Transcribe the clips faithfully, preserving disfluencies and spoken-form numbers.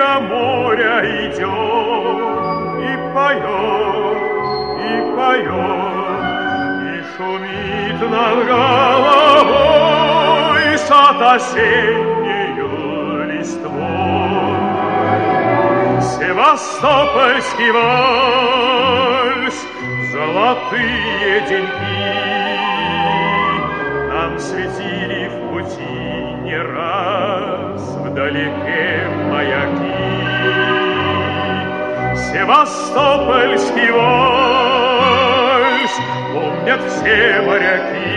до моря идет, и поет, и поет, и шумит над головой сад осеннею листвой. Севастопольский вальс, золотые деньги нам светили в пути не раз, вдалеке маяки. Севастопольский вальс помнят все моряки.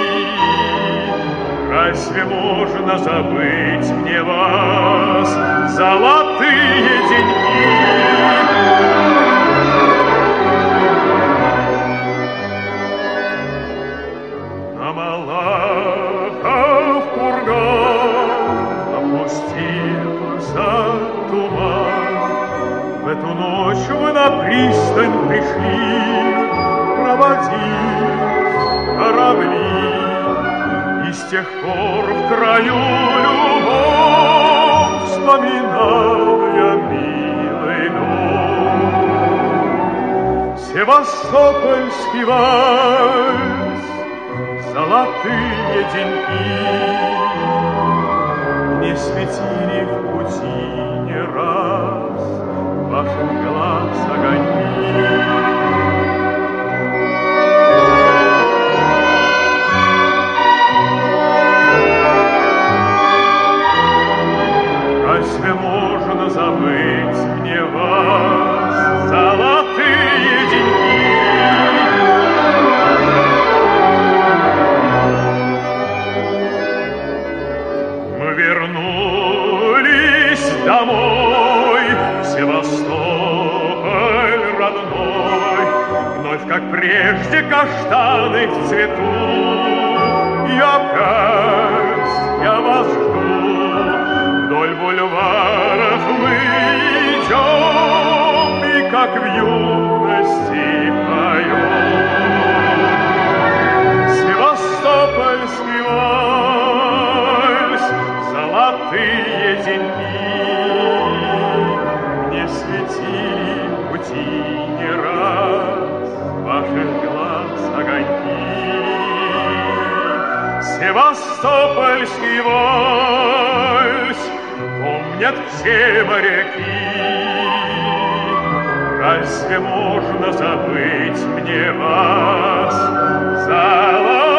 Разве можно забыть мне вас, золотые деньги? На Малахов курган опустился туман. В эту ночь вы на пристань пришли проводить корабли. И с тех пор в краю любовь вспоминал я милый дом. Севастопольский вальс, золотые деньги не светили в пути не раз ваших глаз огоньки. Разве можно забыть мне вас, золотые деньги? Мы вернулись домой, в Севастополь родной, вновь, как прежде, каштаны в цвету. И опять я вас жду. Вдоль бульваров мы идем, и как в юности поем. Севастопольский вальс, золотые деньги мне светили в пути не раз ваших глаз огоньки. Севастопольский вальс помнят все моряки. Разве можно забыть мне вас, золотые